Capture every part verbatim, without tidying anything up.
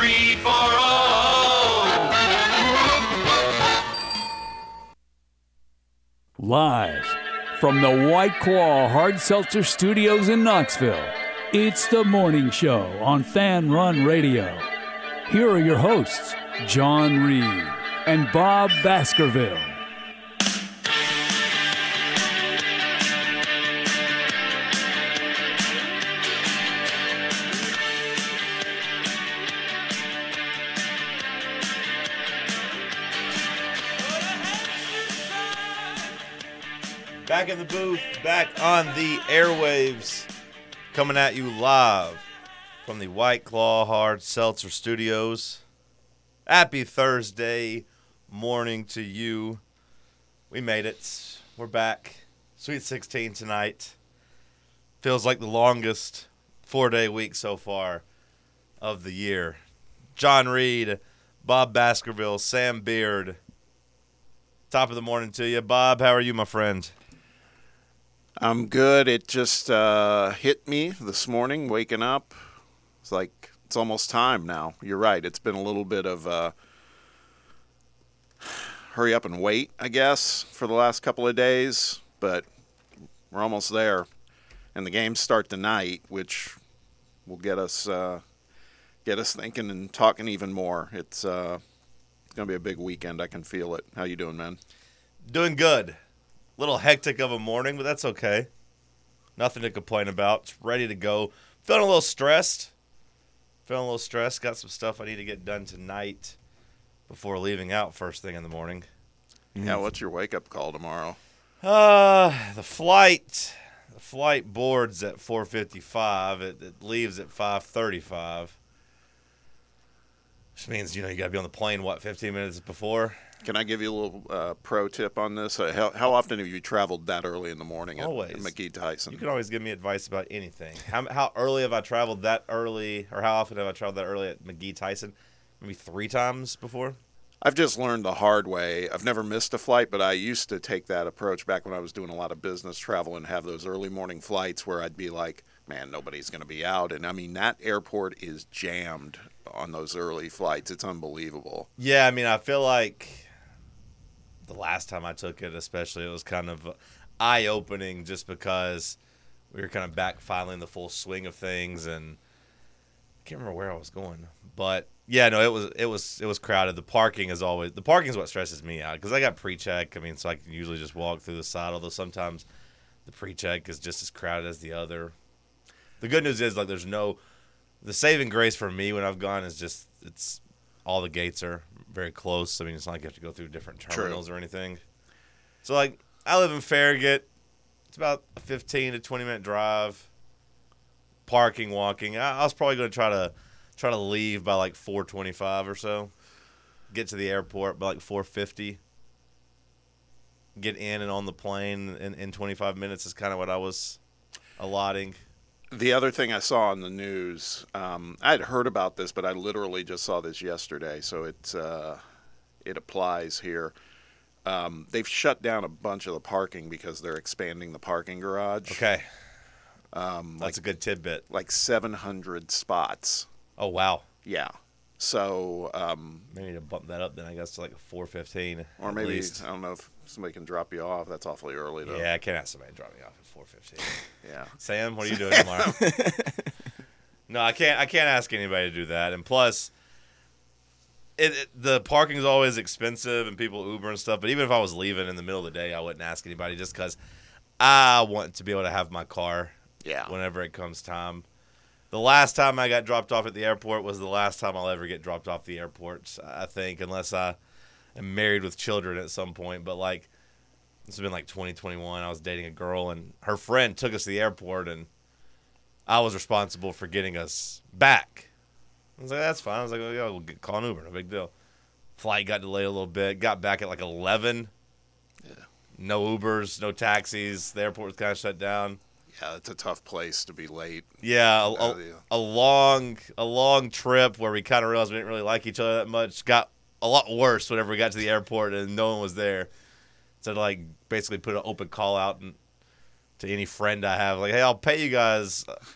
three, four, oh. Live from the White Claw Hard Seltzer Studios in Knoxville, it's The Morning Show on Fan Run Radio. Here are your hosts, John Reed and Bob Baskerville. Back in the booth, back on the airwaves, coming at you live from the White Claw Hard Seltzer Studios. Happy Thursday morning to you. We made it. We're back. Sweet sixteen tonight. Feels like the longest four-day week so far of the year. John Reed, Bob Baskerville, Sam Beard. Top of the morning to you. Bob, how are you, my friend? I'm good. It just uh, hit me this morning, waking up. It's like it's almost time now. You're right. It's been a little bit of uh, hurry up and wait, I guess, for the last couple of days. But we're almost there. And the games start tonight, which will get us uh, get us thinking and talking even more. It's, uh, it's going to be a big weekend. I can feel it. How you doing, man? Doing good. Little hectic of a morning, but that's okay. Nothing to complain about. It's ready to go. Feeling a little stressed. Feeling a little stressed. Got some stuff I need to get done tonight before leaving out first thing in the morning. Yeah, what's your wake-up call tomorrow? Uh, the flight. The flight boards at four fifty-five. It, it leaves at five thirty-five. Which means, you know, you got to be on the plane, what, fifteen minutes before? Can I give you a little uh, pro tip on this? Uh, how, how often have you traveled that early in the morning at, Always. at McGee Tyson? You can always give me advice about anything. How how early have I traveled that early, or how often have I traveled that early at McGee Tyson? Maybe three times before? I've just learned the hard way. I've never missed a flight, but I used to take that approach back when I was doing a lot of business travel and have those early morning flights where I'd be like, man, nobody's going to be out. And, I mean, that airport is jammed on those early flights. It's unbelievable. Yeah, I mean, I feel like the last time I took it especially, it was kind of eye-opening just because we were kind of back finally in the full swing of things, and I can't remember where I was going. But, yeah, no, it was it was, it was crowded. The parking is always – the parking is what stresses me out because I got pre-check. I mean, so I can usually just walk through the side, although sometimes the pre-check is just as crowded as the other. The good news is, like, there's no – the saving grace for me when I've gone is just it's all the gates are very close. I mean, it's not like you have to go through different terminals True. Or anything. So, like, I live in Farragut. It's about a fifteen to twenty minute drive. Parking, walking. I, I was probably going to try to try to leave by like four twenty-five or so. Get to the airport by like four fifty. Get in and on the plane in, in twenty-five minutes is kind of what I was allotting. The other thing I saw on the news, um, I had heard about this, but I literally just saw this yesterday, so it uh, it applies here. Um, they've shut down a bunch of the parking because they're expanding the parking garage. Okay, um, that's like, a good tidbit. Like seven hundred spots. Oh wow! Yeah. So um, maybe to bump that up then, I guess, to like a four fifteen. Or maybe least. I don't know if somebody can drop you off. That's awfully early, though. Yeah, I can't ask somebody to drop me off at four fifteen. Yeah. Sam, what are you doing tomorrow? No, I can't. I can't ask anybody to do that. And plus, it, it the parking is always expensive, and people Uber and stuff. But even if I was leaving in the middle of the day, I wouldn't ask anybody just because I want to be able to have my car. Yeah. Whenever it comes time. The last time I got dropped off at the airport was the last time I'll ever get dropped off the airport, I think, unless I am married with children at some point. But, like, this has been like twenty twenty-one. I was dating a girl, and her friend took us to the airport, and I was responsible for getting us back. I was like, that's fine. I was like, oh, yeah, we'll get, call an Uber. No big deal. Flight got delayed a little bit. Got back at like eleven. Yeah. No Ubers, no taxis. The airport was kind of shut down. Yeah, it's a tough place to be late. Yeah, a, a, a long a long trip where we kind of realized we didn't really like each other that much. Got a lot worse whenever we got to the airport and no one was there. So to like basically put an open call out and, to any friend I have, like, hey, I'll pay you guys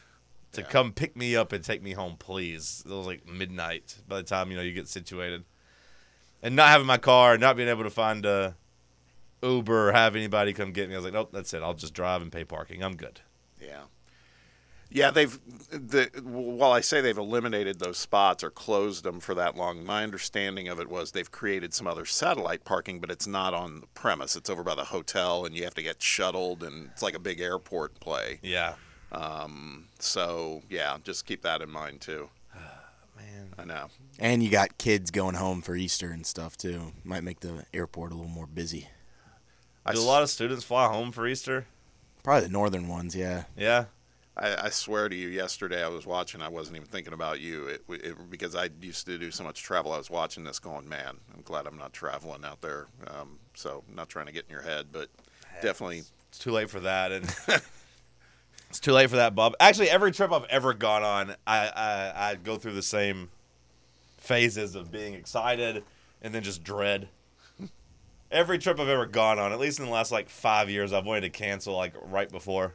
to Yeah. come pick me up and take me home, please. It was like midnight by the time, you know, you get situated. And not having my car, not being able to find a Uber or have anybody come get me, I was like, nope, that's it. I'll just drive and pay parking. I'm good. Yeah. Yeah, they've the while I say they've eliminated those spots or closed them for that long, my understanding of it was they've created some other satellite parking, but it's not on the premise. It's over by the hotel, and you have to get shuttled, and it's like a big airport play. Yeah. Um, so yeah, just keep that in mind too. Man. I know. And you got kids going home for Easter and stuff too. Might make the airport a little more busy. I Do a s- lot of students fly home for Easter? Probably the northern ones, yeah. Yeah. I, I swear to you, yesterday I was watching. I wasn't even thinking about you it, it, because I used to do so much travel. I was watching this, going, "Man, I'm glad I'm not traveling out there." Um, so, I'm not trying to get in your head, but definitely. It's too late for that, and it's too late for that, Bob. Actually, every trip I've ever gone on, I, I I go through the same phases of being excited and then just dread. Every trip I've ever gone on, at least in the last like five years, I've wanted to cancel like right before.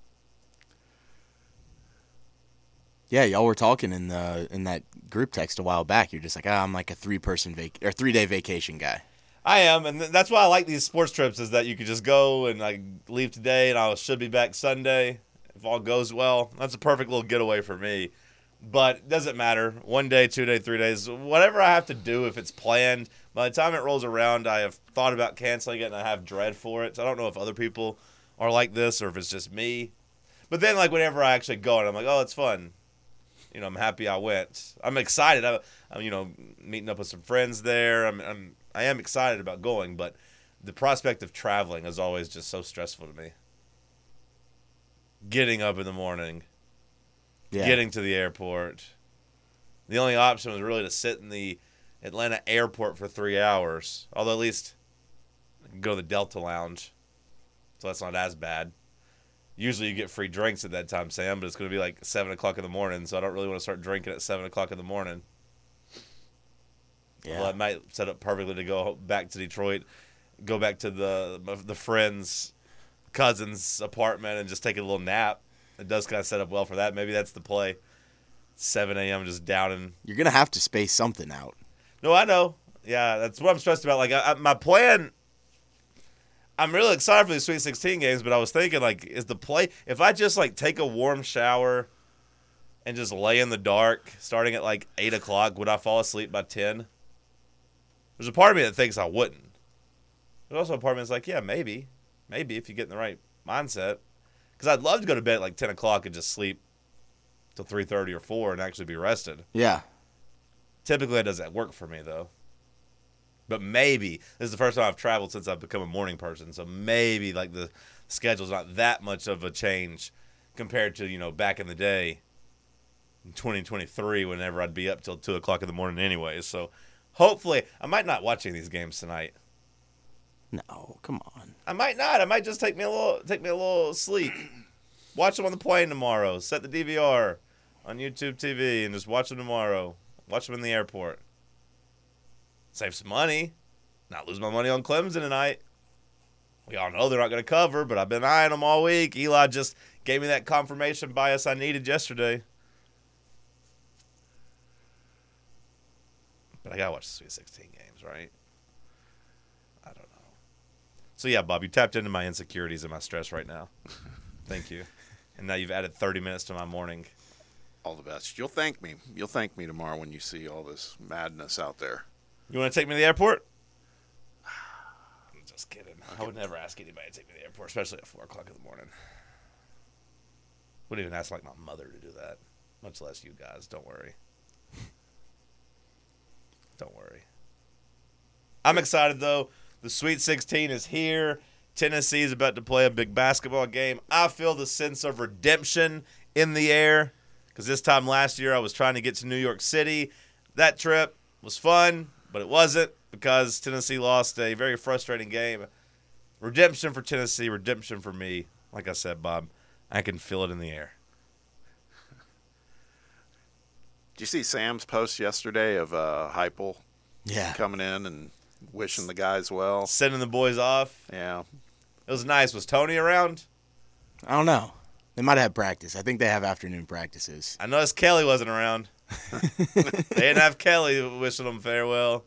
Yeah, y'all were talking in the in that group text a while back. You're just like, ah, I'm like a three person vac or three day vacation guy. I am, and th- that's why I like these sports trips, is that you could just go and like leave today, and I should be back Sunday if all goes well. That's a perfect little getaway for me. But it doesn't matter. One day, two day, three days, whatever I have to do, if it's planned. By the time it rolls around, I have thought about canceling it, and I have dread for it. So I don't know if other people are like this or if it's just me. But then, like, whenever I actually go, and I'm like, oh, it's fun. You know, I'm happy I went. I'm excited. I, I'm, you know, meeting up with some friends there. I'm, I'm, I am excited about going, but the prospect of traveling is always just so stressful to me. Getting up in the morning, Yeah. getting to the airport. The only option was really to sit in the Atlanta airport for three hours. Although at least I can go to the Delta Lounge, so that's not as bad. Usually you get free drinks at that time, Sam, but it's going to be like seven o'clock in the morning, so I don't really want to start drinking at seven o'clock in the morning. Yeah. Well, I might set up perfectly to go back to Detroit, go back to the the friend's cousin's apartment and just take a little nap. It does kind of set up well for that. Maybe that's the play. seven a.m. just downing. You're gonna have to space something out. No, I know. Yeah, that's what I'm stressed about. Like, I, I, my plan, I'm really excited for these Sweet sixteen games, but I was thinking, like, is the play, if I just, like, take a warm shower and just lay in the dark starting at, like, eight o'clock, would I fall asleep by ten? There's a part of me that thinks I wouldn't. There's also a part of me that's like, yeah, maybe. Maybe if you get in the right mindset. Because I'd love to go to bed at, like, ten o'clock and just sleep till three thirty or four and actually be rested. Yeah. Typically, that doesn't work for me, though. But maybe. This is the first time I've traveled since I've become a morning person. So maybe, like, the schedule's not that much of a change compared to, you know, back in the day in twenty twenty-three, whenever I'd be up till two o'clock in the morning anyways. So hopefully, I might not watch any of these games tonight. No, come on. I might not. I might just take me a little, take me a little sleep. Watch them on the plane tomorrow. Set the D V R on YouTube T V and just watch them tomorrow. Watch them in the airport. Save some money. Not lose my money on Clemson tonight. We all know they're not going to cover, but I've been eyeing them all week. Eli just gave me that confirmation bias I needed yesterday. But I got to watch the Sweet sixteen games, right? I don't know. So, yeah, Bob, you tapped into my insecurities and my stress right now. Thank you. And now you've added thirty minutes to my morning. All the best. You'll thank me. You'll thank me tomorrow when you see all this madness out there. You want to take me to the airport? I'm just kidding. I would never ask anybody to take me to the airport, especially at four o'clock in the morning. Wouldn't even ask, like, my mother to do that, much less you guys. Don't worry. Don't worry. I'm excited, though. The Sweet sixteen is here. Tennessee is about to play a big basketball game. I feel the sense of redemption in the air because this time last year I was trying to get to New York City. That trip was fun, but it wasn't because Tennessee lost a very frustrating game. Redemption for Tennessee, redemption for me. Like I said, Bob, I can feel it in the air. Did you see Sam's post yesterday of uh, Heupel Yeah. coming in and wishing the guys well? Sending the boys off. Yeah. It was nice. Was Tony around? I don't know. I They might have practice. I think they have afternoon practices. I noticed Kelly wasn't around. They didn't have Kelly wishing them farewell.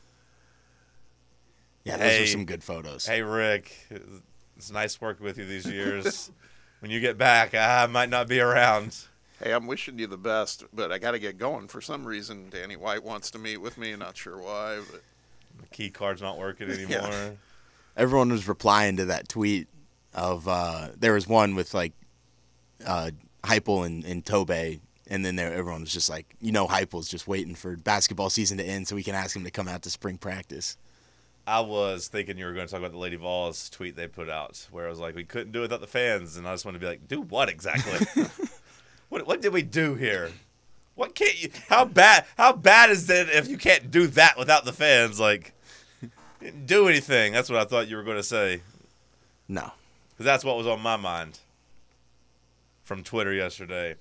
Yeah, those Hey. were some good photos. Hey, Rick, it's nice working with you these years. When you get back, I might not be around. Hey, I'm wishing you the best, but I got to get going. For some reason, Danny White wants to meet with me. Not sure why, but The key card's not working anymore. Yeah. Everyone was replying to that tweet of uh, there was one with like uh, Heupel and, and Tobey, and then there everyone was just like, you know, Heupel's just waiting for basketball season to end so we can ask him to come out to spring practice. I was thinking you were going to talk about the Lady Vols tweet they put out, where it was like, we couldn't do it without the fans, and I just wanted to be like, do what exactly? what what did we do here? What can't you? How bad? How bad is it if you can't do that without the fans? Like, didn't do anything. That's what I thought you were going to say, No. because that's what was on my mind from Twitter yesterday.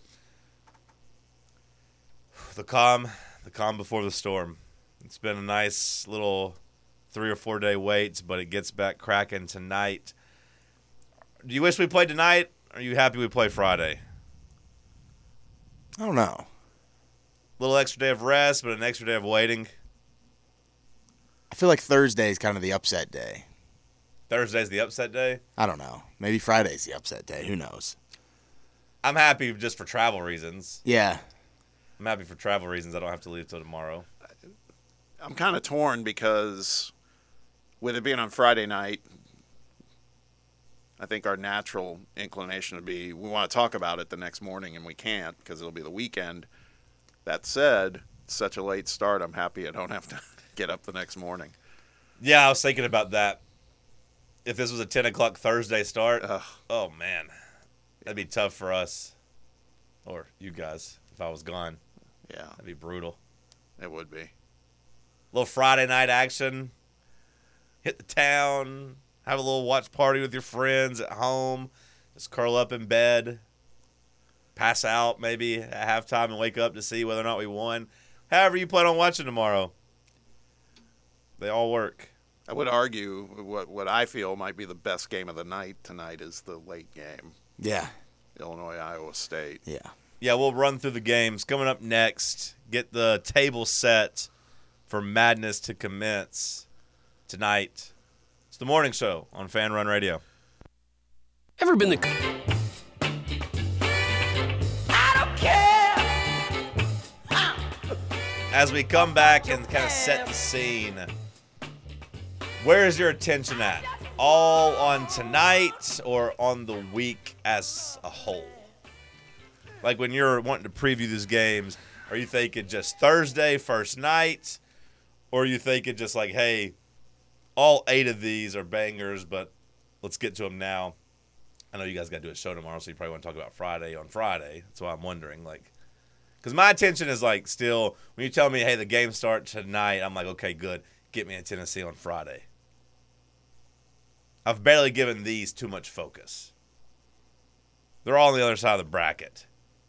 The calm, the calm before the storm. It's been a nice little three or four day wait, but it gets back cracking tonight. Do you wish we played tonight? Or are you happy we play Friday? I don't know. A little extra day of rest, but an extra day of waiting. I feel like Thursday is kind of the upset day. Thursday's the upset day. I don't know. Maybe Friday's the upset day. Who knows? I'm happy just for travel reasons. Yeah. I'm happy for travel reasons. I don't have to leave till tomorrow. I'm kind of torn because with it being on Friday night, I think our natural inclination would be we want to talk about it the next morning, and we can't because it'll be the weekend. That said, it's such a late start, I'm happy I don't have to get up the next morning. Yeah, I was thinking about that. If this was a ten o'clock Thursday start, Ugh. oh, man. That'd be tough for us. Or you guys, if I was gone. Yeah, That'd be brutal. it would be. Little Friday night action. Hit the town. Have a little watch party with your friends at home. Just curl up in bed. Pass out maybe at halftime and wake up to see whether or not we won. However you plan on watching tomorrow. They all work. I would argue what what I feel might be the best game of the night tonight is the late game, Yeah. Illinois, Iowa State. Yeah. Yeah, we'll run through the games. Coming up next, get the table set for madness to commence tonight. It's the morning show on Fan Run Radio. Ever been the As we come back and kind of set the scene, where is your attention at? All on tonight or on the week as a whole? Like when you're wanting to preview these games, are you thinking just Thursday, first night? Or are you thinking just like, hey, all eight of these are bangers, but let's get to them now. I know you guys got to do a show tomorrow, so you probably want to talk about Friday on Friday. That's why I'm wondering, like, because my attention is like still when you tell me, hey, the games start tonight, I'm like, okay, good. Get me in Tennessee on Friday. I've barely given these too much focus. They're all on the other side of the bracket.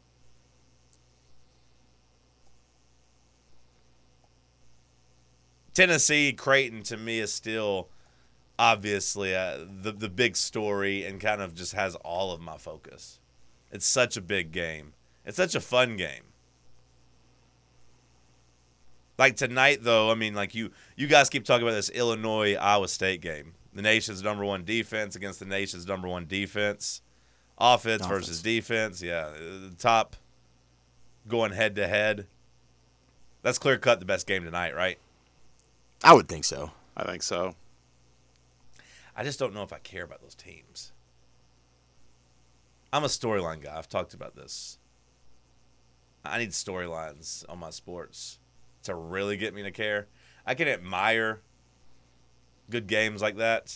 Tennessee, Creighton, to me, is still obviously uh, the, the big story and kind of just has all of my focus. It's such a big game. It's such a fun game. Like tonight, though, I mean, like you, you guys keep talking about this Illinois-Iowa State game. The nation's number one defense against the nation's number one defense. Offense, Offense. versus defense. Yeah, the top going head-to-head. That's clear-cut the best game tonight, right? I would think so. I think so. I just don't know if I care about those teams. I'm a storyline guy. I've talked about this. I need storylines on my sports to really get me to care. I can admire good games like that.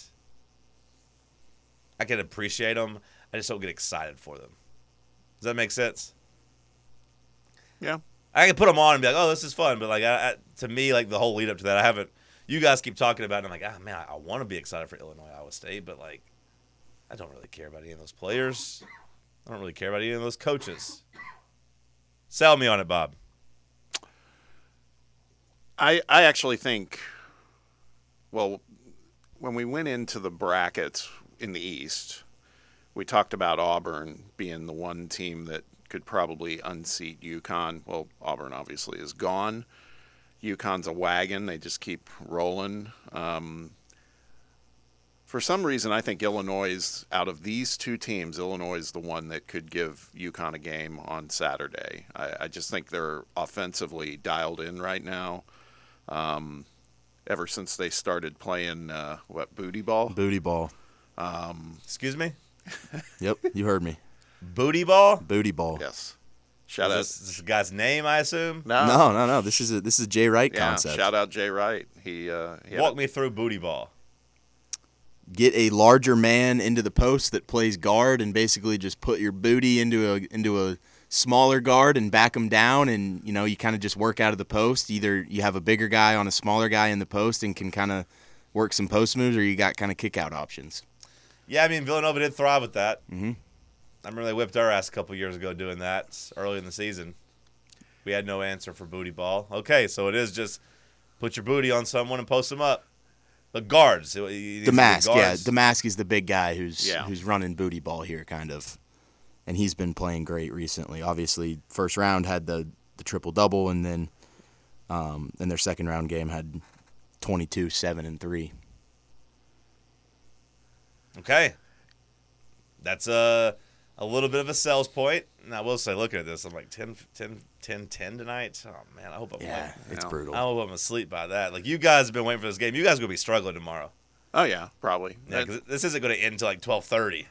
I can appreciate them. I just don't get excited for them. Does that make sense? Yeah. I can put them on and be like, oh, this is fun. But like, I, I, to me, like the whole lead up to that, I haven't. You guys keep talking about it. And I'm like, ah, man, I, I want to be excited for Illinois, Iowa State. But like, I don't really care about any of those players. I don't really care about any of those coaches. Sell me on it, Bob. I I actually think, well, when we went into the brackets in the East, we talked about Auburn being the one team that could probably unseat UConn. Well, Auburn obviously is gone. UConn's a wagon. They just keep rolling. Um, for some reason, I think Illinois is, out of these two teams, Illinois is the one that could give UConn a game on Saturday. I, I just think they're offensively dialed in right now. Um, ever since they started playing, uh, what, booty ball? Booty ball. Excuse me? Yep, you heard me. Booty ball? Booty ball. Yes. Shout Is out. this, this guy's name, I assume? No, No, no, no. This is a this is a Jay Wright yeah, concept. shout out Jay Wright. He, uh, he had Walk a- me through booty ball. Get a larger man into the post that plays guard, and basically just put your booty into a into a smaller guard and back him down, and you know you kind of just work out of the post. Either you have a bigger guy on a smaller guy in the post and can kind of work some post moves, or you got kind of kick out options. Yeah, I mean, Villanova did thrive with that. Mm-hmm. I remember they whipped our ass a couple years ago doing that early in the season. We had no answer for booty ball. Okay, so it is just put your booty on someone and post them up. The guards. it- it needs to be Damask, yeah, guards. Damask is the big guy who's Yeah. who's running booty ball here, kind of, and he's been playing great recently. Obviously, first round had the, the triple double, and then um, in their second round game had twenty-two, seven, and three. Okay. That's a, a little bit of a sales point. And I will say, looking at this, I'm like ten, ten, ten, ten tonight. Oh, man, I hope I'm Yeah, like, it's Yeah. brutal. I hope I'm asleep by that. Like, you guys have been waiting for this game. You guys are going to be struggling tomorrow. Oh, yeah, probably. Yeah, 'cause this isn't going to end until like twelve thirty.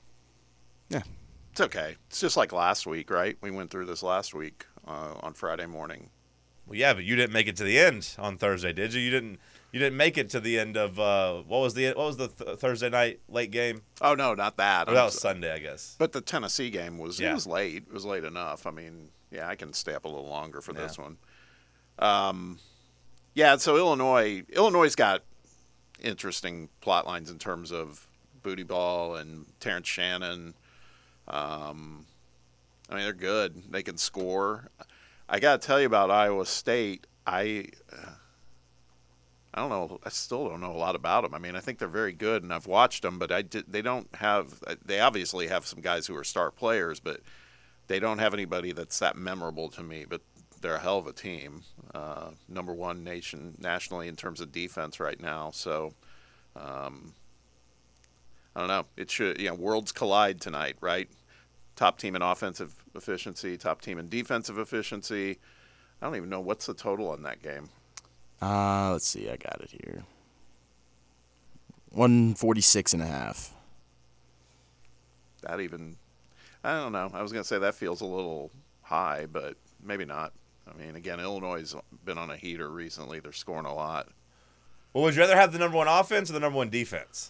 It's okay. It's just like last week, right? We went through this last week uh, on Friday morning. Well, yeah, but you didn't make it to the end on Thursday, did you? You didn't. You didn't make it to the end of uh, what was the what was the th- Thursday night late game? Oh, no, not that. Oh, that was Sunday, I guess. But the Tennessee game was Yeah. it was late. It was late enough. I mean, yeah, I can stay up a little longer for Yeah. this one. Um, yeah. So Illinois, Illinois's got interesting plot lines in terms of booty ball and Terrence Shannon. Um, I mean, they're good. They can score. I got to tell you about Iowa State. I. Uh, I don't know. I still don't know a lot about them. I mean, I think they're very good, and I've watched them, but I did, they don't have. They obviously have some guys who are star players, but they don't have anybody that's that memorable to me. But they're a hell of a team, uh, number one nation nationally in terms of defense right now. So, um, I don't know. It should. You know, worlds collide tonight, right? Top team in offensive efficiency, top team in defensive efficiency. I don't even know what's the total on that game. Uh, let's see. I got it here. one forty-six and a half. That even, I don't know. I was going to say that feels a little high, but maybe not. I mean, again, Illinois has been on a heater recently. They're scoring a lot. Well, would you rather have the number one offense or the number one defense?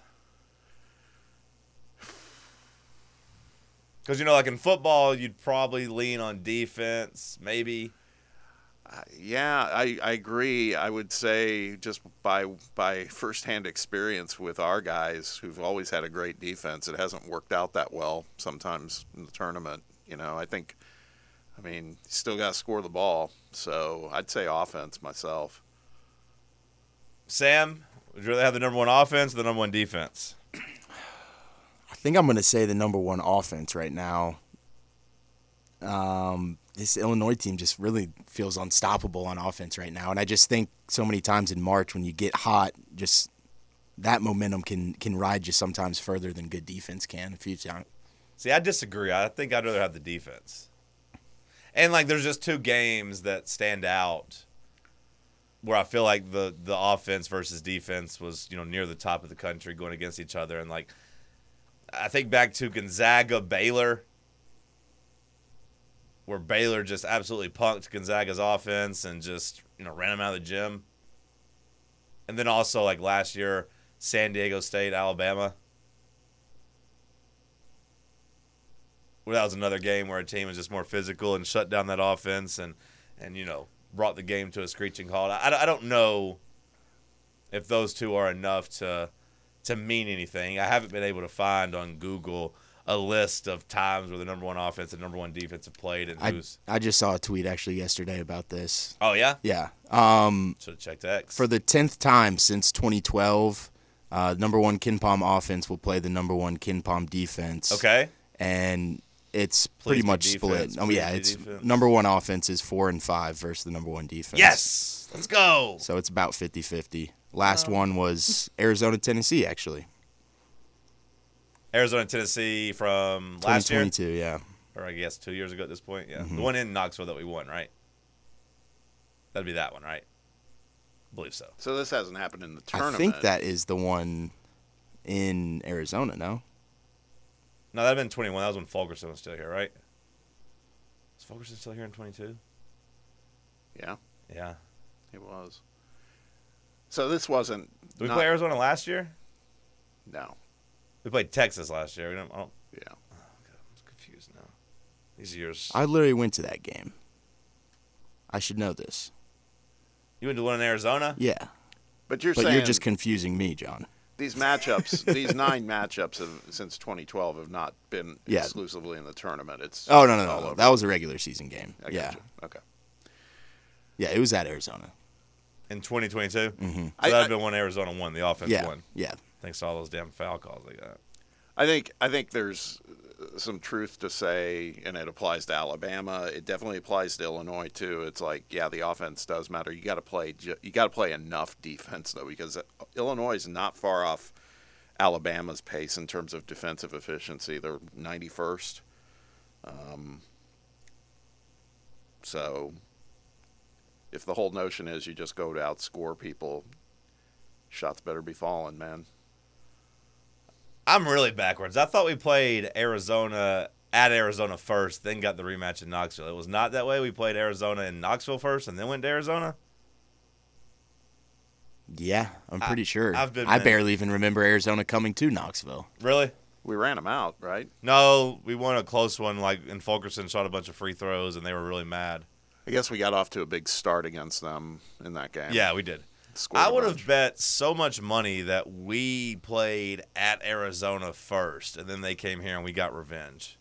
Because, you know, like in football, you'd probably lean on defense, maybe. Uh, yeah, I, I agree. I would say just by by firsthand experience with our guys who've always had a great defense, it hasn't worked out that well sometimes in the tournament. You know, I think, I mean, you still got to score the ball. So I'd say offense myself. Sam, would you rather have the number one offense or the number one defense? I think I'm going to say the number one offense right now. Um, this Illinois team just really feels unstoppable on offense right now, and I just think so many times in March when you get hot, just that momentum can can ride you sometimes further than good defense can. A few times. See, I disagree. I think I'd rather have the defense. And, like, there's just two games that stand out where I feel like the, the offense versus defense was, you know, near the top of the country going against each other. And, like, I think back to Gonzaga, Baylor, where Baylor just absolutely punked Gonzaga's offense and just, you know, ran them out of the gym. And then also, like, last year, San Diego State, Alabama. Well, that was another game where a team was just more physical and shut down that offense and, and you know, brought the game to a screeching halt. I, I don't know if those two are enough to to mean anything. I haven't been able to find on Google a list of times where the number one offense and number one defense have played and I who's. I just saw a tweet actually yesterday about this. Oh, yeah? Yeah. Um, Should have checked X. for the tenth time since twenty twelve, Uh, number one KenPom offense will play the number one KenPom defense. Okay. And it's Please pretty be much defense, split. Oh please yeah, be it's defense. number one offense is four and five versus the number one defense. Yes. Let's go. So it's about fifty-fifty. Last one was Arizona, Tennessee, actually. Arizona, Tennessee from last year, twenty twenty-two, yeah. or I guess two years ago at this point. Yeah, Mm-hmm. the one in Knoxville that we won, right? That'd be that one, right? I believe so. So this hasn't happened in the tournament. I think that is the one in Arizona, no? No, that'd been twenty-one. That was when Fulkerson was still here, right? Is Fulkerson still here in twenty-two? Yeah, Yeah. it was. So this wasn't. Did we not- play Arizona last year? No. We played Texas last year. We don't. I don't Yeah. I'm confused now. These years. I literally went to that game. I should know this. You went to one in Arizona? Yeah. But you're But saying you're just confusing me, John. these matchups, these nine matchups have, since twenty twelve have not been Yeah. exclusively in the tournament. It's Oh, no, no, all no. no. over. That was a regular season game. I Yeah. gotcha. Okay. Yeah, it was at Arizona. In twenty twenty-two? Mm-hmm. So I- that'd I- have been when Arizona won. The offense Yeah. won. Yeah. Thanks to all those damn foul calls they got. I think I think there's some truth to say, and it applies to Alabama. It definitely applies to Illinois too. It's like, yeah, the offense does matter. You got to play. ju- You got to play enough defense though, because Illinois is not far off Alabama's pace in terms of defensive efficiency. They're ninety-first. Um, so, if the whole notion is you just go to outscore people, shots better be falling, man. I'm really backwards. I thought we played Arizona at Arizona first, then got the rematch in Knoxville. It was not that way. We played Arizona in Knoxville first, and then went to Arizona. Yeah, I'm pretty sure. I've been- I barely even remember Arizona coming to Knoxville. Really? We ran them out, right? No, we won a close one. Like, and Fulkerson shot a bunch of free throws, and they were really mad. I guess we got off to a big start against them in that game. Yeah, we did. Scored I a would bunch. have bet so much money that we played at Arizona first, and then they came here and we got revenge.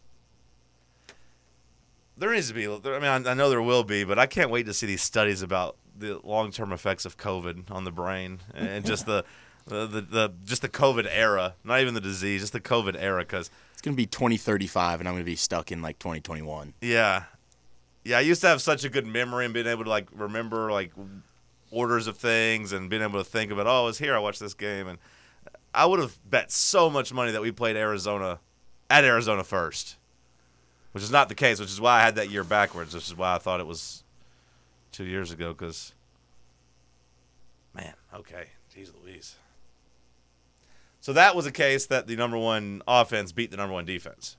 There needs to be. I mean, I, I know there will be, but I can't wait to see these studies about the long-term effects of COVID on the brain and just the, the, the, the just the COVID era. Not even the disease, just the COVID era. Because It's going to be twenty thirty-five, and I'm going to be stuck in, like, twenty twenty-one. yeah, yeah, I used to have such a good memory and being able to like remember like orders of things and being able to think about, oh, I was here, I watched this game, and I would have bet so much money that we played Arizona at Arizona first, which is not the case, which is why I had that year backwards, which is why I thought it was two years ago, because, man, okay, jeez Louise. So that was a case that the number one offense beat the number one defense.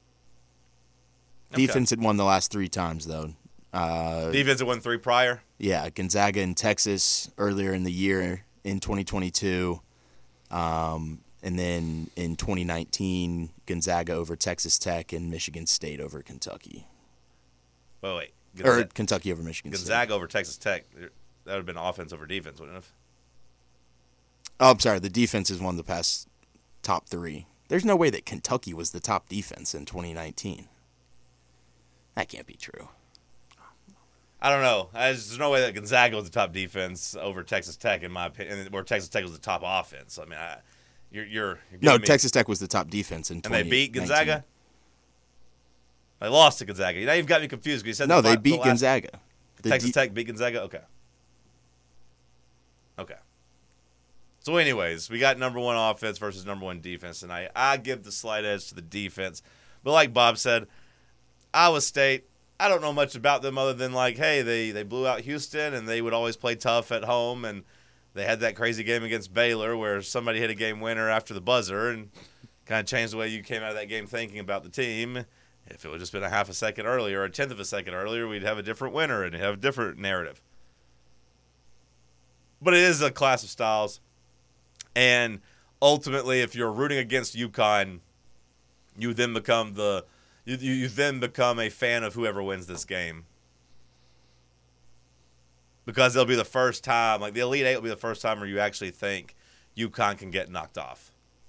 Okay. Defense had won the last three times, though. Uh, Defense had won three prior. yeah, Gonzaga in Texas earlier in the year in twenty twenty-two. Um, and then in twenty nineteen, Gonzaga over Texas Tech and Michigan State over Kentucky. Wait, wait. Or Gonzaga, Kentucky over Michigan State. Gonzaga over Texas Tech. That would have been offense over defense, wouldn't it have? Oh, I'm sorry. The defense has won the past top three. There's no way that Kentucky was the top defense in twenty nineteen. That can't be true. I don't know. There's no way that Gonzaga was the top defense over Texas Tech, in my opinion, where Texas Tech was the top offense. I mean, I, you're you're, you're No, giving me- Texas Tech was the top defense in and twenty they nineteen. beat Gonzaga. They lost to Gonzaga. Now you've got me confused. 'Cause You said No, the, they la- the beat last- Gonzaga. The Texas de- Tech beat Gonzaga. Okay. Okay. So, anyways, we got number one offense versus number one defense tonight. I give the slight edge to the defense, but like Bob said, Iowa State, I don't know much about them other than like, hey, they they blew out Houston and they would always play tough at home, and they had that crazy game against Baylor where somebody hit a game winner after the buzzer and kind of changed the way you came out of that game thinking about the team. If it would just been a half a second earlier or a tenth of a second earlier, we'd have a different winner and have a different narrative. But it is a clash of styles. And ultimately, if you're rooting against UConn, you then become the you, you, you then become a fan of whoever wins this game. Because it'll be the first time, like the Elite Eight will be the first time where you actually think UConn can get knocked off.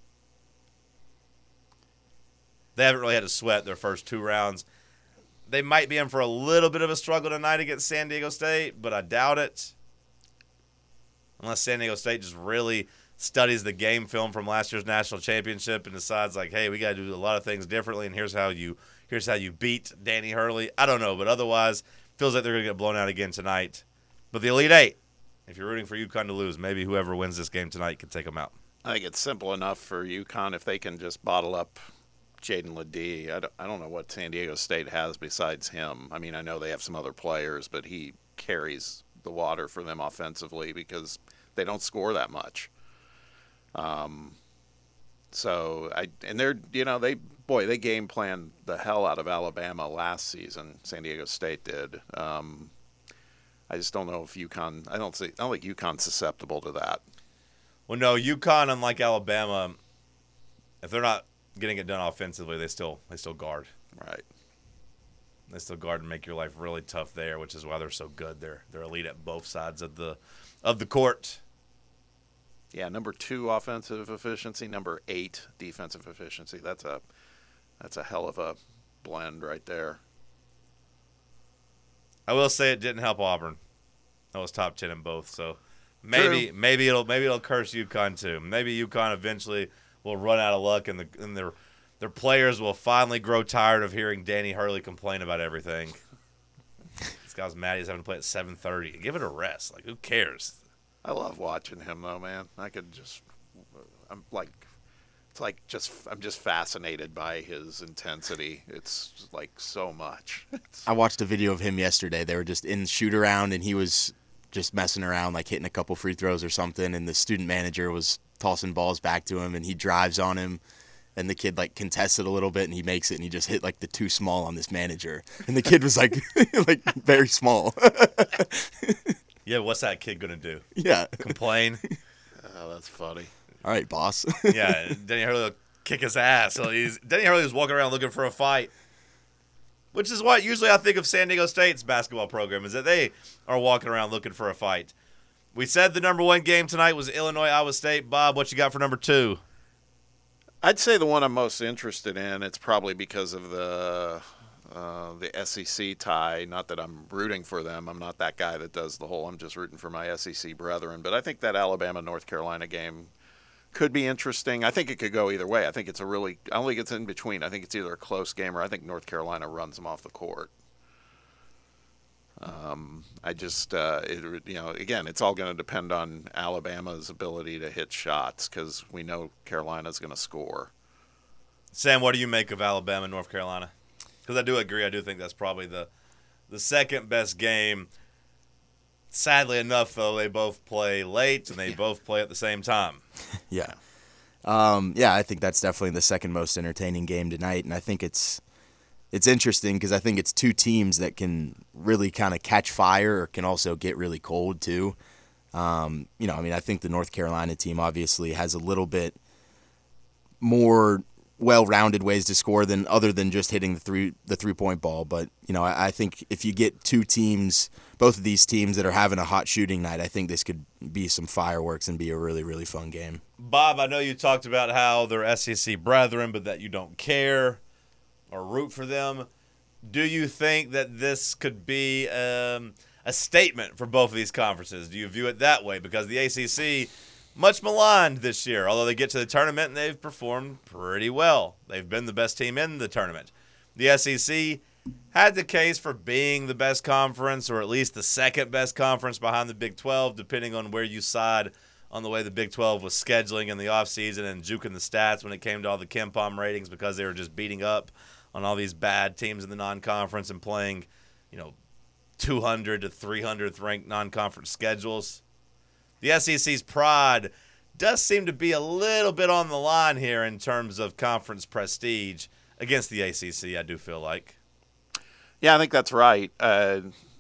They haven't really had to sweat their first two rounds. They might be in for a little bit of a struggle tonight against San Diego State, but I doubt it. Unless San Diego State just really studies the game film from last year's national championship and decides like, hey, we got to do a lot of things differently, and here's how you here's how you beat Danny Hurley. I don't know, but otherwise, feels like they're going to get blown out again tonight. But the Elite Eight, if you're rooting for UConn to lose, maybe whoever wins this game tonight can take them out. I think it's simple enough for UConn if they can just bottle up Jaden Ledee. I don't, I don't know what San Diego State has besides him. I mean, I know they have some other players, but he carries the water for them offensively because they don't score that much. Um, so I and they're you know they boy they game planned the hell out of Alabama last season. San Diego State did. Um, I just don't know if UConn. I don't think I don't think UConn's susceptible to that. Well, no, UConn, unlike Alabama, if they're not getting it done offensively, they still they still guard. Right. They still guard and make your life really tough there, which is why they're so good. They're they're elite at both sides of the of the court. Yeah, number two offensive efficiency, number eight defensive efficiency. That's a that's a hell of a blend right there. I will say it didn't help Auburn. That was top ten in both, so maybe True. maybe it'll maybe it'll curse UConn too. Maybe UConn eventually will run out of luck, and the and their their players will finally grow tired of hearing Danny Hurley complain about everything. This guy's mad he's having to play at seven thirty. Give it a rest. Like, who cares? I love watching him though, man. I could just, I'm like, it's like just I'm just fascinated by his intensity. It's like so much. It's, I watched a video of him yesterday. They were just in shoot around, and he was just messing around, like hitting a couple free throws or something, and the student manager was tossing balls back to him, and he drives on him, and the kid like contested a little bit, and he makes it, and he just hit like the too small on this manager, and the kid was like like very small. Yeah, what's that kid gonna do? Yeah. Complain? oh, that's funny. All right, boss. Yeah, Danny Hurley will kick his ass. So he's Danny Hurley was walking around looking for a fight, which is what usually I think of San Diego State's basketball program, is that they are walking around looking for a fight. We said the number one game tonight was Illinois-Iowa State. Bob, what you got for number two? I'd say the one I'm most interested in. It's probably because of the uh, the S E C tie. Not that I'm rooting for them. I'm not that guy that does the whole. I'm just rooting for my S E C brethren. But I think that Alabama-North Carolina game could be interesting. I think it could go either way. I think it's a really. I don't think it's in between. I think it's either a close game or I think North Carolina runs them off the court. Um, I just, uh, it, you know, again, it's all going to depend on Alabama's ability to hit shots because we know Carolina's going to score. Sam, what do you make of Alabama and North Carolina? Because I do agree. I do think that's probably the the second best game. Sadly enough, though, they both play late and they Yeah. both play at the same time. Yeah. Um, yeah, I think that's definitely the second most entertaining game tonight, and I think it's it's interesting because I think it's two teams that can really kind of catch fire or can also get really cold too. Um, you know, I mean, I think the North Carolina team obviously has a little bit more well-rounded ways to score than other than just hitting the three the three-point ball. But you know, I, I think if you get two teams, both of these teams that are having a hot shooting night, I think this could be some fireworks and be a really really fun game. Bob, I know you talked about how they're S E C brethren, but that you don't care or root for them. Do you think that this could be um, a statement for both of these conferences? Do you view it that way? Because the A C C, much maligned this year, although they get to the tournament and they've performed pretty well. They've been the best team in the tournament. The S E C had the case for being the best conference, or at least the second best conference behind the Big twelve, depending on where you side on the way the Big twelve was scheduling in the offseason and juking the stats when it came to all the KenPom ratings, because they were just beating up on all these bad teams in the non-conference and playing, you know, two hundred to three hundredth ranked non-conference schedules. The S E C's pride does seem to be a little bit on the line here in terms of conference prestige against the A C C, I do feel like. Yeah, I think that's right. Uh,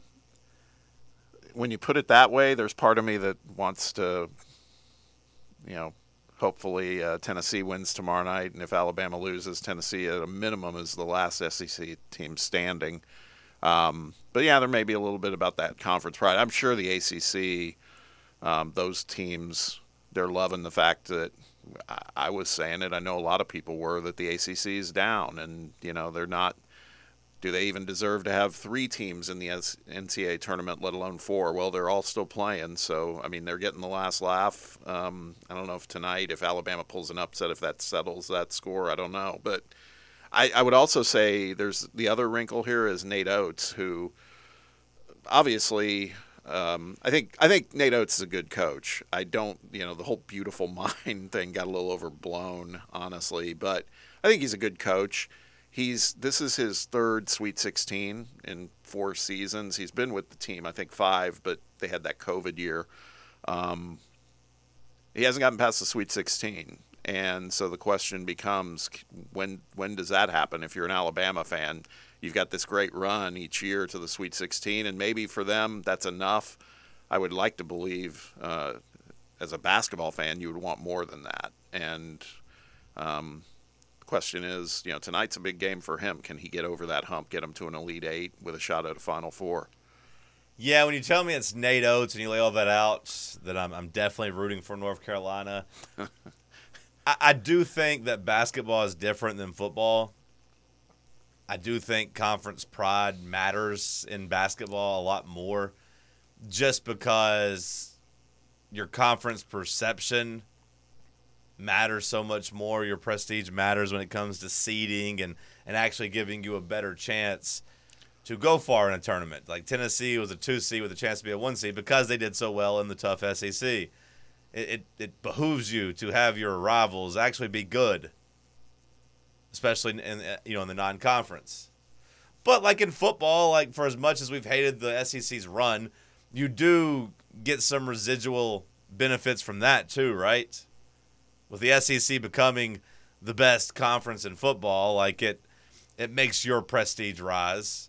when you put it that way, there's part of me that wants to, you know, hopefully uh, Tennessee wins tomorrow night, and if Alabama loses, Tennessee at a minimum is the last S E C team standing. Um, but yeah, there may be a little bit about that conference pride. I'm sure the A C C, um, those teams, they're loving the fact that I, I was saying it. I know a lot of people were, that the A C C is down, and you know they're not. do they even deserve to have three teams in the N C double A tournament, let alone four? Well, they're all still playing, so, I mean, they're getting the last laugh. Um, I don't know if tonight, if Alabama pulls an upset, if that settles that score, I don't know. But I, I would also say there's the other wrinkle here is Nate Oates, who obviously um, I think I think Nate Oates is a good coach. I don't, you know, the whole beautiful mind thing got a little overblown, honestly, but I think he's a good coach. He's this is his third Sweet sixteen in four seasons. He's been with the team, I think five, but they had that COVID year. Um, he hasn't gotten past the Sweet sixteen, and so the question becomes, when when does that happen? If you're an Alabama fan, you've got this great run each year to the Sweet sixteen, and maybe for them that's enough. I would like to believe, uh, as a basketball fan, you would want more than that, and um, question is, you know, tonight's a big game for him. Can he get over that hump, get him to an Elite Eight with a shot at a Final Four? Yeah, when you tell me it's Nate Oates and you lay all that out, that I'm, I'm definitely rooting for North Carolina. I, I do think that basketball is different than football. I do think conference pride matters in basketball a lot more, just because your conference perception matters so much more. Your prestige matters when it comes to seeding and, and actually giving you a better chance to go far in a tournament. Like Tennessee was a two seed with a chance to be a one seed because they did so well in the tough S E C. It, it, it behooves you to have your rivals actually be good, especially in, in you know in the non-conference. But like in football, like for as much as we've hated the S E C's run, you do get some residual benefits from that too, right? With the S E C becoming the best conference in football, like it it makes your prestige rise.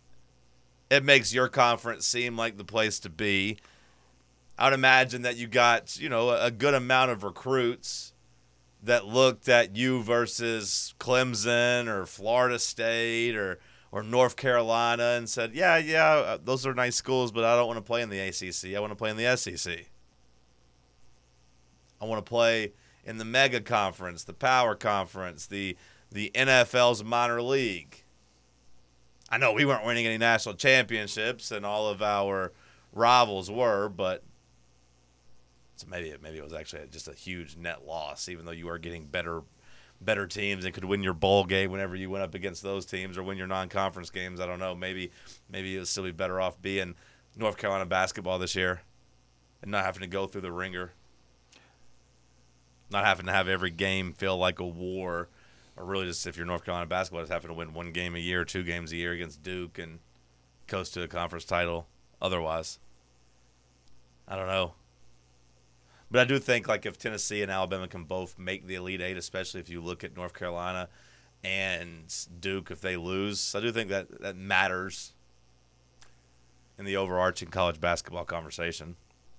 It makes your conference seem like the place to be. I would imagine that you got, you know, a good amount of recruits that looked at you versus Clemson or Florida State or or North Carolina and said, yeah, yeah, those are nice schools, but I don't want to play in the A C C. I want to play in the S E C. I want to play in the mega conference, the power conference, the the N F L's minor league. I know we weren't winning any national championships, and all of our rivals were, but so maybe it, maybe it was actually just a huge net loss, even though you are getting better better teams and could win your bowl game whenever you went up against those teams or win your non-conference games. I don't know. Maybe maybe it would still be better off being North Carolina basketball this year and not having to go through the ringer. Not having to have every game feel like a war, or really just if you're North Carolina basketball, just having to win one game a year, two games a year against Duke and coast to a conference title otherwise. I don't know. But I do think like if Tennessee and Alabama can both make the Elite Eight, especially if you look at North Carolina and Duke, if they lose, I do think that that matters in the overarching college basketball conversation.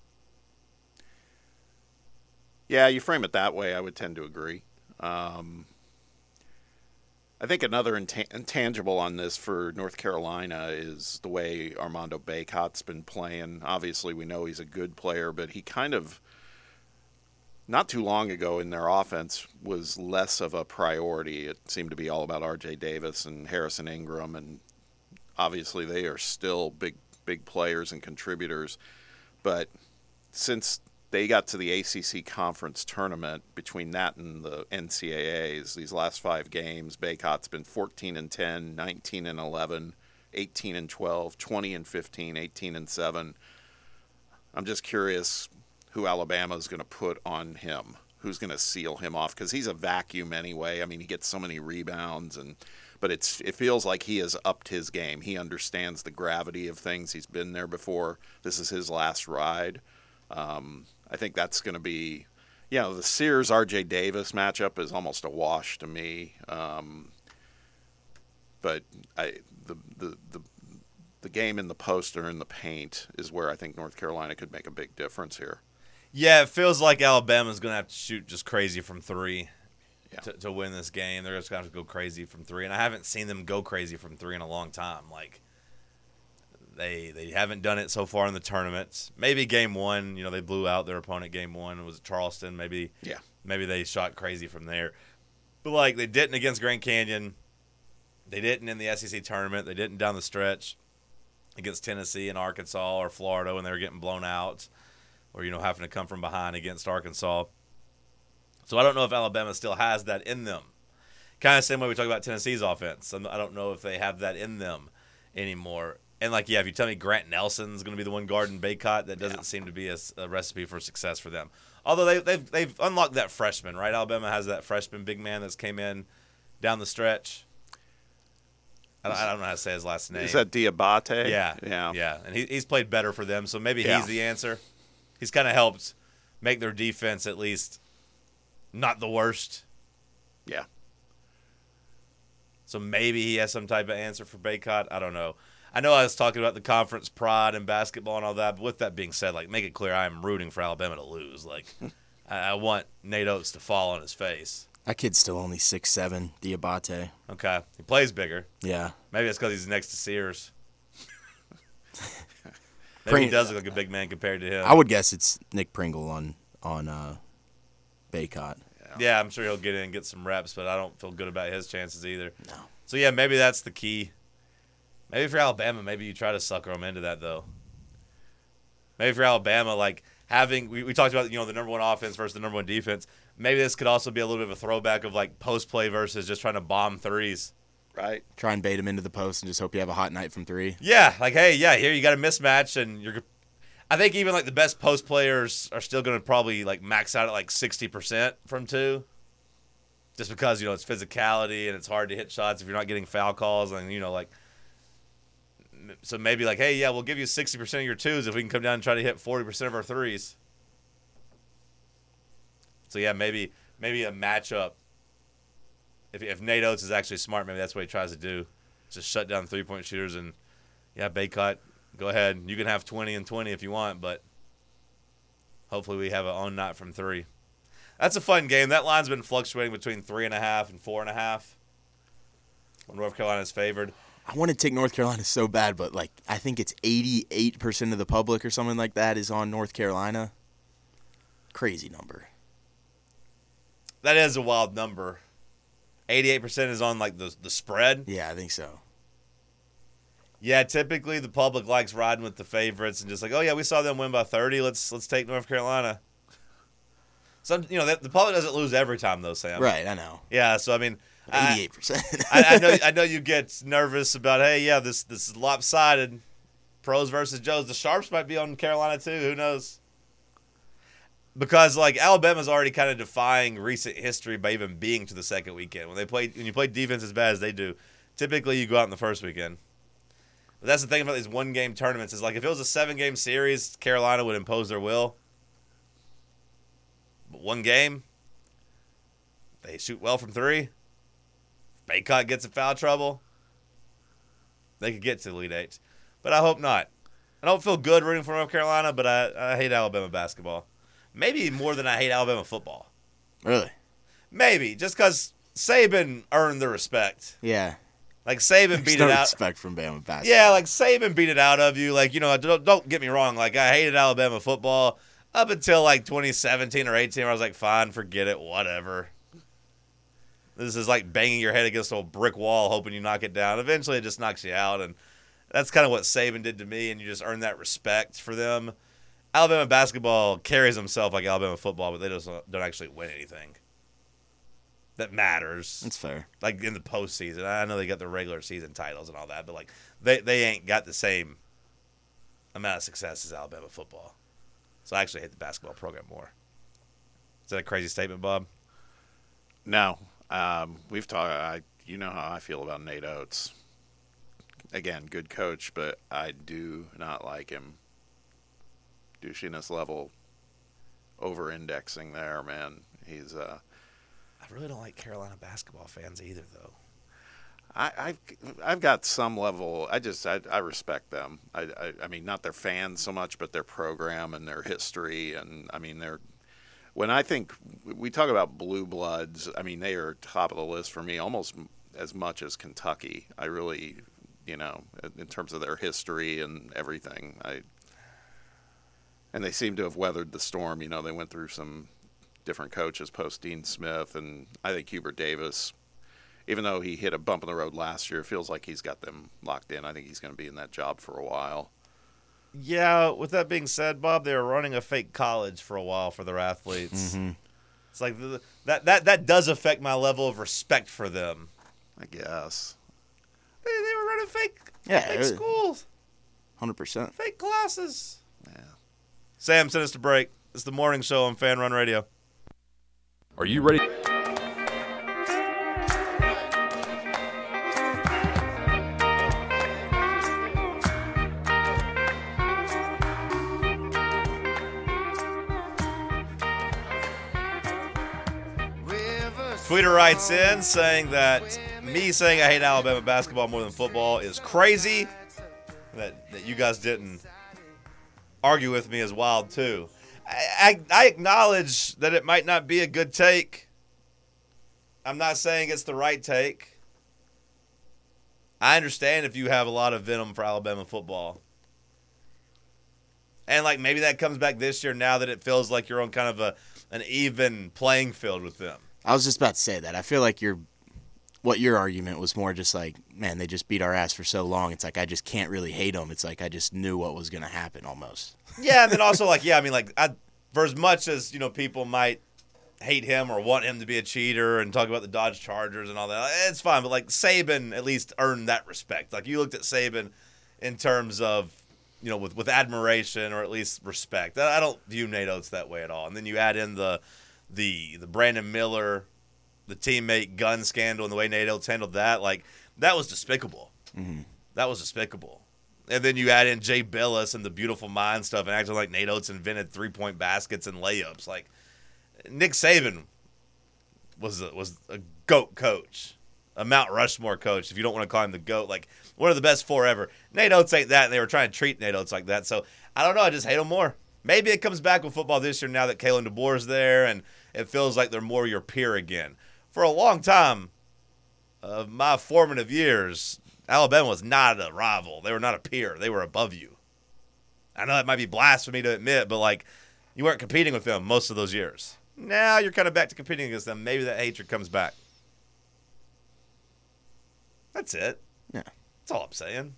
Yeah, you frame it that way, I would tend to agree. Um, I think another inta- intangible on this for North Carolina is the way Armando Bacot's been playing. Obviously, we know he's a good player, but he kind of, not too long ago in their offense, was less of a priority. It seemed to be all about R J Davis and Harrison Ingram, and obviously they are still big, big players and contributors. But since they got to the A C C conference tournament, between that and the N C double A's, these last five games, Bacot's been fourteen and ten, nineteen and eleven, eighteen and twelve, twenty and fifteen, eighteen and seven. I'm just curious who Alabama's going to put on him, who's going to seal him off, because he's a vacuum anyway. I mean, he gets so many rebounds, and but it's it feels like he has upped his game. He understands the gravity of things. He's been there before. This is his last ride. Um, I think that's going to be, you know, the Sears R J Davis matchup is almost a wash to me. Um, but I, the, the the the game in the post or in the paint is where I think North Carolina could make a big difference here. Yeah, it feels like Alabama's going to have to shoot just crazy from three Yeah. to, to win this game. They're just going to have to go crazy from three, and I haven't seen them go crazy from three in a long time. Like, They they haven't done it so far in the tournaments. Maybe game one, you know, they blew out their opponent game one. It was Charleston. Maybe Yeah. maybe they shot crazy from there. But, like, they didn't against Grand Canyon. They didn't in the S E C tournament. They didn't down the stretch against Tennessee and Arkansas or Florida when they were getting blown out or, you know, having to come from behind against Arkansas. So I don't know if Alabama still has that in them. Kind of the same way we talk about Tennessee's offense. I don't know if they have that in them anymore. And, like, yeah, if you tell me Grant Nelson's going to be the one guarding Baycott, that doesn't yeah. seem to be a, a recipe for success for them. Although they, they've, they've unlocked that freshman, right? Alabama has that freshman big man that's came in down the stretch. I don't, I don't know how to say his last name. Is that Diabate? Yeah. Yeah. Yeah. And he, he's played better for them, so maybe yeah. he's the answer. He's kind of helped make their defense at least not the worst. Yeah. So maybe he has some type of answer for Baycott. I don't know. I know I was talking about the conference pride and basketball and all that, but with that being said, like, make it clear I am rooting for Alabama to lose. Like, I, I want Nate Oates to fall on his face. That kid's still only six seven, Diabate. Okay. He plays bigger. Yeah. Maybe it's because he's next to Sears. Maybe Pring- he does look like a big man compared to him. I would guess it's Nick Pringle on, on uh, Baycott. Yeah. yeah, I'm sure he'll get in and get some reps, but I don't feel good about his chances either. No. So, yeah, maybe that's the key. Maybe for Alabama, maybe you try to sucker them into that, though. Maybe for Alabama, like, having we, – we talked about, you know, the number one offense versus the number one defense. Maybe this could also be a little bit of a throwback of, like, post play versus just trying to bomb threes. Right. Try and bait him into the post and just hope you have a hot night from three. Yeah, like, hey, yeah, here you got a mismatch, and you're – I think even, like, the best post players are still going to probably, like, max out at, like, sixty percent from two. Just because, you know, it's physicality and it's hard to hit shots if you're not getting foul calls. And, you know, like – so maybe, like, hey, yeah, we'll give you sixty percent of your twos if we can come down and try to hit forty percent of our threes. So, yeah, maybe maybe a matchup. If if Nate Oates is actually smart, maybe that's what he tries to do. Just shut down three-point shooters and, yeah, Baycott, go ahead. You can have twenty and twenty if you want, but hopefully we have an own night from three. That's a fun game. That line's been fluctuating between three and a half and four and a half when North Carolina's favored. I want to take North Carolina so bad, but, like, I think it's eighty-eight percent of the public or something like that is on North Carolina. Crazy number. That is a wild number. eighty-eight percent is on, like, the the spread. Yeah, I think so. Yeah, typically the public likes riding with the favorites and just like, oh, yeah, we saw them win by thirty. Let's let's take North Carolina. Some, you know, the public doesn't lose every time, though, Sam. Right, I know. Yeah, so, I mean. eighty-eight percent. I, I know I know you get nervous about, hey, yeah, this, this is lopsided. Pros versus Joes. The Sharps might be on Carolina, too. Who knows? Because, like, Alabama's already kind of defying recent history by even being to the second weekend. When they play, when you play defense as bad as they do, typically you go out in the first weekend. But that's the thing about these one-game tournaments is, like, if it was a seven-game series, Carolina would impose their will. But one game, they shoot well from three. Baycott gets in foul trouble. They could get to the Elite Eight. But I hope not. I don't feel good rooting for North Carolina, but I, I hate Alabama basketball. Maybe more than I hate Alabama football. Really? Maybe. Just because Saban earned the respect. Yeah. Like, Saban beat no it out. respect from Bama basketball. Yeah, like, Saban beat it out of you. Like, you know, don't, don't get me wrong. Like, I hated Alabama football up until, like, twenty seventeen or eighteen where I was like, fine, forget it, whatever. This is like banging your head against a brick wall hoping you knock it down. Eventually, it just knocks you out, and that's kind of what Saban did to me, and you just earn that respect for them. Alabama basketball carries themselves like Alabama football, but they just don't actually win anything that matters. That's fair. Like in the postseason. I know they got the regular season titles and all that, but like they, they ain't got the same amount of success as Alabama football. So I actually hate the basketball program more. Is that a crazy statement, Bob? No. Um, we've talked. I, you know how I feel about Nate Oates. Again, good coach, but I do not like him. Douchiness level, over-indexing there, man. He's. Uh, I really don't like Carolina basketball fans either, though. I, I've I've got some level. I just I, I respect them. I, I I mean not their fans so much, but their program and their history, and I mean they're. When I think we talk about blue bloods, I mean they are top of the list for me, almost as much as Kentucky. I really, you know, in terms of their history and everything, I. And they seem to have weathered the storm. You know, they went through some different coaches post Dean Smith, and I think Hubert Davis even though he hit a bump in the road last year, it feels like he's got them locked in. I think he's going to be in that job for a while. Yeah, with that being said, Bob, they were running a fake college for a while for their athletes. Mm-hmm. It's like the, that, that that does affect my level of respect for them. I guess. They, they were running fake, Yeah, fake it- schools, one hundred percent. fake classes. Yeah. Sam, send us to break. It's the morning show on Fan Run Radio. Are you ready? Tweeter writes in saying that me saying I hate Alabama basketball more than football is crazy. That that you guys didn't argue with me is wild too. I, I, I acknowledge that it might not be a good take. I'm not saying it's the right take. I understand if you have a lot of venom for Alabama football. And like maybe that comes back this year now that it feels like you're on kind of a an even playing field with them. I was just about to say that. I feel like your what your argument was more just like, man, they just beat our ass for so long. It's like I just can't really hate them. It's like I just knew what was going to happen almost. Yeah, and then also like yeah, I mean like I, for as much as you know people might hate him or want him to be a cheater and talk about the Dodge Chargers and all that, it's fine. But like Saban at least earned that respect. Like you looked at Saban in terms of you know with with admiration or at least respect. I don't view Nate Oates that way at all. And then you add in the the the Brandon Miller, the teammate gun scandal and the way Nate Oates handled that, like that was despicable. Mm-hmm. That was despicable. And then you add in Jay Billis and the beautiful mind stuff and acting like Nate Oates invented three-point baskets and layups. Like Nick Saban was a, was a GOAT coach, a Mount Rushmore coach, if you don't want to call him the GOAT. Like one of the best four ever. Nate Oates ain't that, and they were trying to treat Nate Oates like that. So I don't know. I just hate him more. Maybe it comes back with football this year now that Kalen DeBoer's there and it feels like they're more your peer again. For a long time of my formative years, Alabama was not a rival. They were not a peer. They were above you. I know that might be blasphemy to admit, but like you weren't competing with them most of those years. Now you're kind of back to competing against them. Maybe that hatred comes back. That's it. Yeah. That's all I'm saying.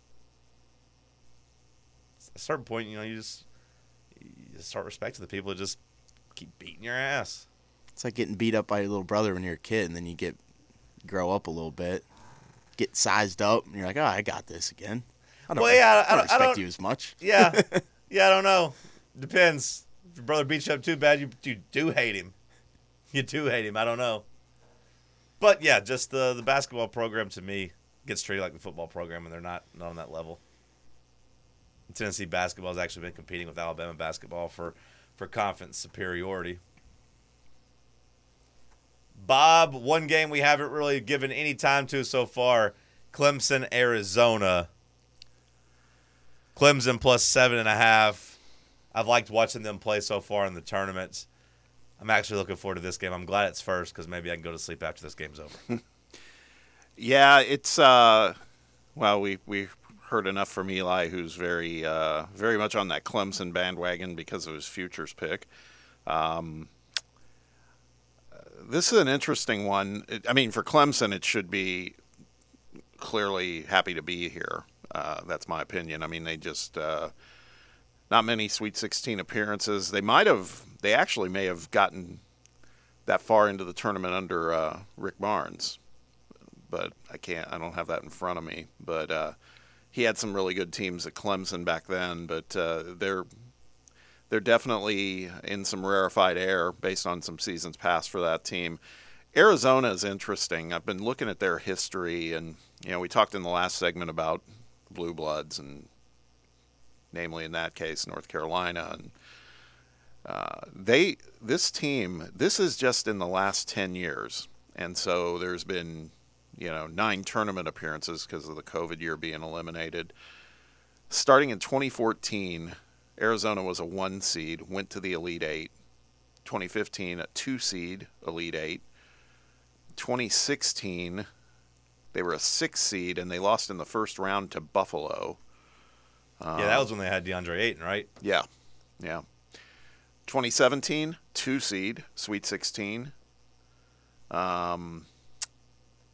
At a certain point, you know, you just you just start respecting the people that just keep beating your ass. It's like getting beat up by your little brother when you're a kid, and then you get grow up a little bit, get sized up, and you're like, oh, I got this again. I don't, Well, yeah, I I don't don't- I respect don't- you as much. Yeah. Yeah, I don't know. Depends. If your brother beats you up too bad, you, you do hate him. You do hate him. I don't know. But, yeah, just the, the basketball program, to me, gets treated like the football program, and they're not, not on that level. Tennessee basketball has actually been competing with Alabama basketball for, for conference superiority. Bob, one game we haven't really given any time to so far, Clemson, Arizona. Clemson plus seven and a half. I've liked watching them play so far in the tournament. I'm actually looking forward to this game. I'm glad it's first because maybe I can go to sleep after this game's over. Yeah, it's uh, well, we we heard enough from Eli, who's very uh, very much on that Clemson bandwagon because of his futures pick. Um, this is an interesting one. It, I mean, for Clemson, it should be clearly happy to be here. Uh, that's my opinion. I mean, they just uh, not many Sweet sixteen appearances. They might have. They actually may have gotten that far into the tournament under uh, Rick Barnes, but I can't. I don't have that in front of me. But uh, he had some really good teams at Clemson back then. But uh, they're they're definitely in some rarefied air based on some seasons past for that team. Arizona is interesting. I've been looking at their history, and you know, we talked in the last segment about Blue Bloods, and namely in that case, North Carolina. And uh, they, this team, this is just in the last ten years, and so there's been, you know, nine tournament appearances because of the COVID year being eliminated. Starting in twenty fourteen, Arizona was a one seed, went to the Elite Eight. twenty fifteen, a two seed, Elite Eight. twenty sixteen, they were a six seed, and they lost in the first round to Buffalo. yeah, that was when they had DeAndre Ayton, right? Yeah, yeah. twenty seventeen, two seed, Sweet sixteen. Um,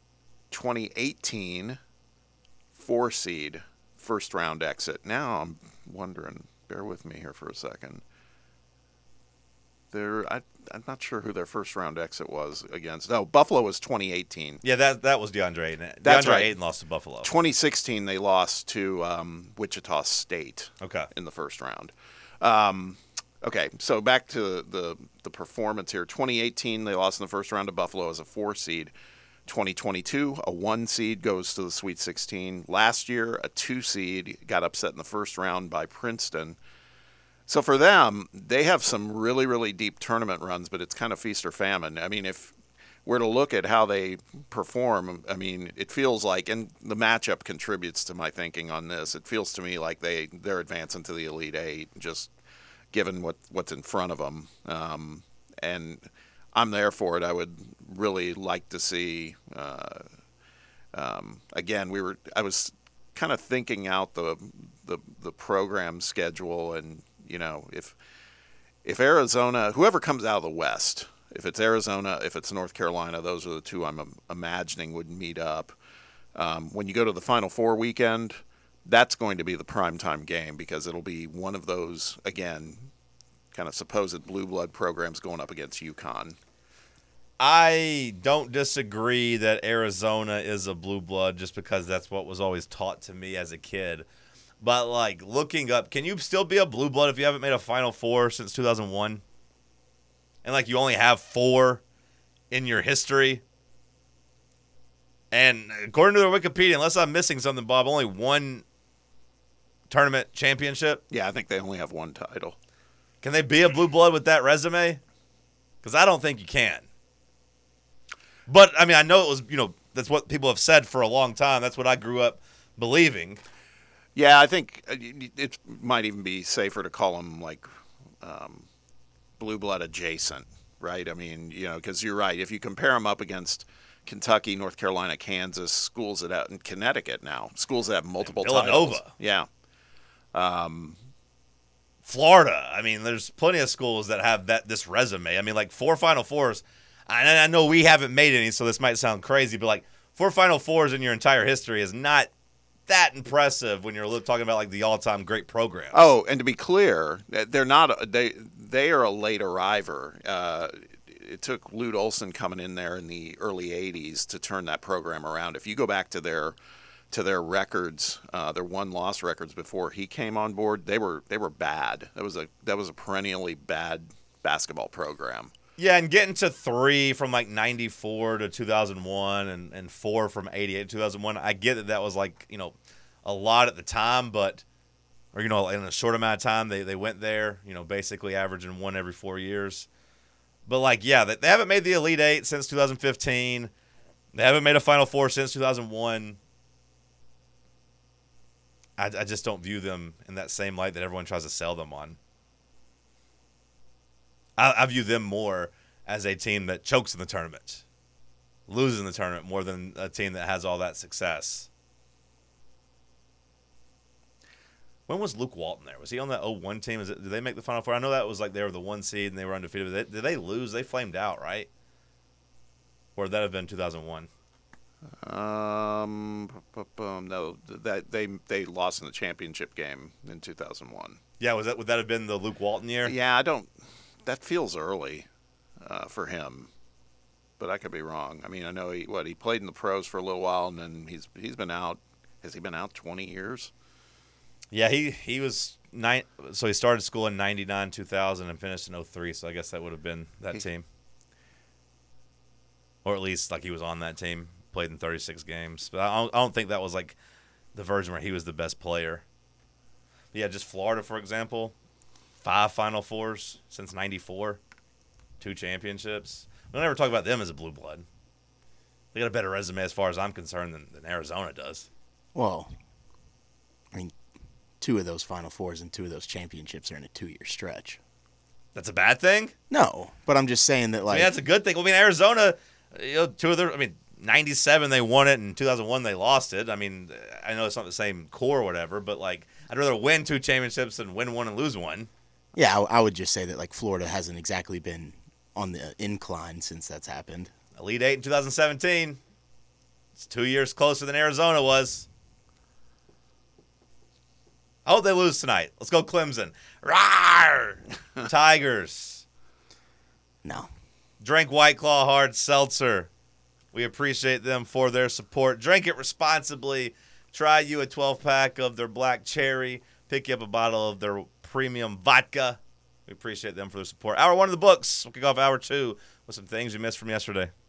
twenty eighteen four seed, first round exit. Now I'm wondering, bear with me here for a second. They're, I, I'm not sure who their first round exit was against. No, Buffalo was twenty eighteen. Yeah, that that was DeAndre Ayton. That's DeAndre right. Ayton lost to Buffalo. twenty sixteen, they lost to um, Wichita State. Okay. In the first round. Um, okay, so back to the the performance here. twenty eighteen, they lost in the first round to Buffalo as a four seed. twenty twenty-two, a one seed goes to the Sweet sixteen. Last year, a two seed got upset in the first round by Princeton. So for them, they have some really, really deep tournament runs, but it's kind of feast or famine. I mean, if we're to look at how they perform, I mean, it feels like, and the matchup contributes to my thinking on this, it feels to me like they, they're advancing to the Elite Eight, just given what, what's in front of them. Um, and I'm there for it. I would really like to see, uh, um, again, we were, I was kind of thinking out the, the, the program schedule, and, you know, if if Arizona, whoever comes out of the West, if it's Arizona, if it's North Carolina, those are the two I'm um, imagining would meet up. Um, when you go to the Final Four weekend, that's going to be the primetime game because it'll be one of those, again, kind of supposed blue blood programs going up against UConn. I don't disagree that Arizona is a blue blood just because that's what was always taught to me as a kid. But, like, looking up, can you still be a blue blood if you haven't made a Final Four since two thousand one? And, like, you only have four in your history? And according to their Wikipedia, unless I'm missing something, Bob, only one tournament championship? Yeah, I think they only have one title. Can they be a blue blood with that resume? Because I don't think you can. But, I mean, I know it was, you know, that's what people have said for a long time. That's what I grew up believing. Yeah, I think it might even be safer to call them like um, blue blood adjacent, right? I mean, you know, because you're right. If you compare them up against Kentucky, North Carolina, Kansas, schools that have, in Connecticut now, schools that have multiple Villanova. titles. Yeah. Um, Florida. I mean, there's plenty of schools that have that this resume. I mean, like four Final Fours. I, I know we haven't made any, so this might sound crazy, but like four Final Fours in your entire history is not that impressive when you're look, talking about like the all-time great programs. Oh, and to be clear, they're not. They they are a late arriver. Uh, it took Lute Olson coming in there in the early eighties to turn that program around. If you go back to their to their records, uh, their one-loss records before he came on board, they were they were bad. That was a that was a perennially bad basketball program. Yeah, and getting to three from like ninety-four to two thousand one and, and four from eighty-eight to two thousand one, I get that that was like, you know, a lot at the time, but, or, you know, in a short amount of time, they, they went there, you know, basically averaging one every four years. But, like, yeah, they, they haven't made the Elite Eight since two thousand fifteen. They haven't made a Final Four since two thousand one. I, I just don't view them in that same light that everyone tries to sell them on. I, I view them more as a team that chokes in the tournament, loses in the tournament more than a team that has all that success. When was Luke Walton there? Was he on that oh one team? Is it, did they make the Final Four? I know that was like they were the one seed and they were undefeated. Did they, did they lose? They flamed out, right? Or would that have been two thousand one? Um, no, that they they lost in the championship game in two thousand one. Yeah, was that would that have been the Luke Walton year? Yeah, I don't. That feels early uh, for him, but I could be wrong. I mean, I know he what he played in the pros for a little while, and then he's he's been out. Has he been out twenty years? Yeah, he he was nine. So he started school in ninety-nine, two thousand, and finished in oh three. So I guess that would have been that he, team, or at least like he was on that team. Played in thirty-six games, but I don't, I don't think that was like the version where he was the best player. But yeah, just Florida, for example, five Final Fours since ninety-four, two championships. We don't ever talk about them as a blue blood. They got a better resume as far as I'm concerned than, than Arizona does. Well, I mean, two of those Final Fours and two of those championships are in a two-year stretch. That's a bad thing? No, but I'm just saying that, like, I mean, that's a good thing. I mean, Arizona, you know, two of their, I mean, ninety-seven they won it, and two thousand one they lost it. I mean, I know it's not the same core or whatever, but, like, I'd rather win two championships than win one and lose one. Yeah, I, I would just say that, like, Florida hasn't exactly been on the incline since that's happened. Elite Eight in two thousand seventeen. It's two years closer than Arizona was. I hope they lose tonight. Let's go Clemson. Rawr! Tigers. No. Drink White Claw Hard Seltzer. We appreciate them for their support. Drink it responsibly. Try you a twelve-pack of their Black Cherry. Pick you up a bottle of their premium vodka. We appreciate them for their support. Hour one of the books. We'll kick off hour two with some things you missed from yesterday.